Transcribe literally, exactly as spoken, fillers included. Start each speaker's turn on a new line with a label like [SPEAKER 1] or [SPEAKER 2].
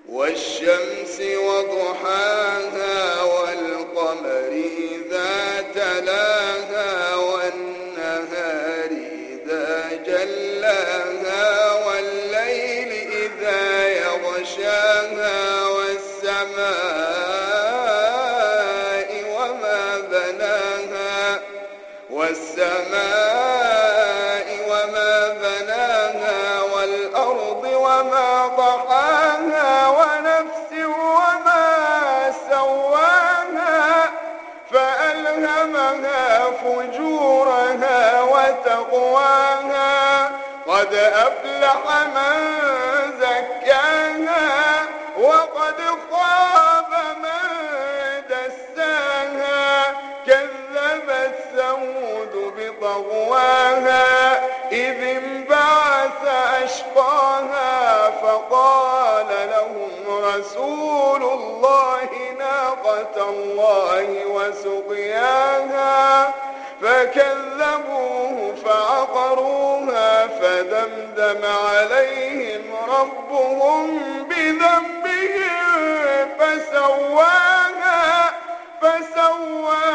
[SPEAKER 1] والشمس وضحاها والقمر إذا تلاها والنهار إذا جلاها والليل إذا يغشاها والسماء وما بناها والسماء وما بناها والأرض وما ضحاها ونفس وما سواها فألهمها فجورها وتقواها قد أفلح من زكاها وقد خاب من دساها كذبت ثمود بطغواها إذ انبعث أشقاها فقال لهم رسول الله ناقة الله وسقياها فكذبوه فعقروها فدمدم عليهم ربهم بذنبهم فسواها فسواها